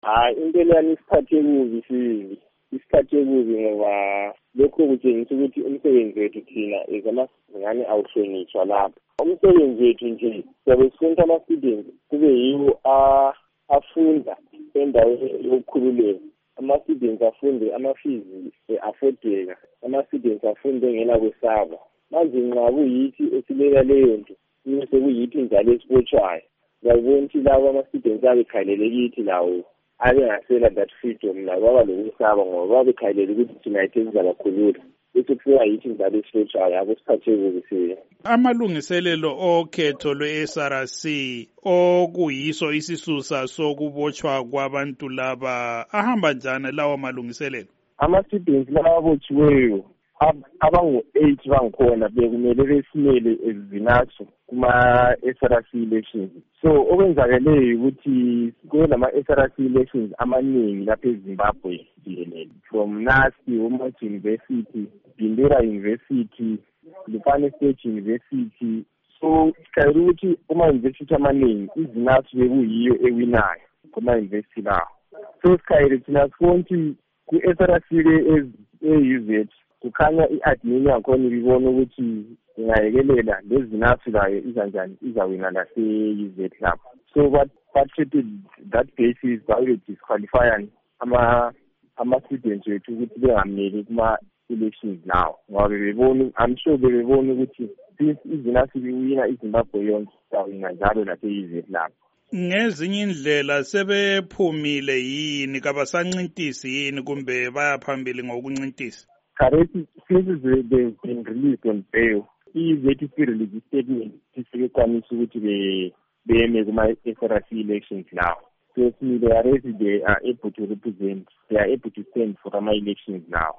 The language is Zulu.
Impela yani isiphathe kubi ngoba lokho kutshengisa ukuthi umsebenzi wethu thina ngani awuhlonitshwa lapho. Umsebenzi wethu nje siyabe sifunda ama-students kube yiwo afunda endaweni yokukhululeka. Ama-students afunde ama-fees affordeka, ama-students afunde engela kwesaba. Manje nxa kuyithi esilela leyo nto, sekuyithi njalo esibotshwayo. Ngiyabona ukuthi labo ama-students abekhalele kithi lawo abengasela that freedom labo baba lokusaba ngoba babekhalele ukuthi thina yethu sizabakhulula. Bese kufika yithi njalo esibotshwayo yabo siphathe kubi sina. Amalungiselelo okhetho lwe-SRC okuyiso isisusa sokubotshwa kwabantu laba ahamba njani lawo malungiselelo? Ama-students laba abotshiweyo abangu-8 bangikhona bekumele besimele ezinathu kuma-SRC elections. So okwenzakeleyo ukuthi kulama-SRC elections amaningi lapha eZimbabwe jikelele, from NASI, Umoja University, Bindura University, Lupane State University. So sikayela ukuthi kuma-university amaningi izinathu bekuyiyo ewinayo kuma-university lawo. So sikayele thina sifuna ukuthi ku-SRC e-UZ kukhanya i-admin yakhona ibibona ukuthi ingayekelela lezinathu layo izanjani izawina lase-UZ Club. So but-treated that basis babe-disqualify ama-students wethu ukuthi bengameli kuma-elections lawo ngoba bebebona, I'm sure bebebona ukuthi since izinathu biwina iZimbabwe yonke izawina njalo lase-UZ Club. Ngezinye indlela sebephumile yini kabasancintisi yini kumbe bayaphambili ngokuncintisa? Correctly, since they've been released on bail, i-UZ release statement isekwanisa ukuthi beme kuma-SRC elections now. So they are able to represent, they are able to stand for ama-elections now.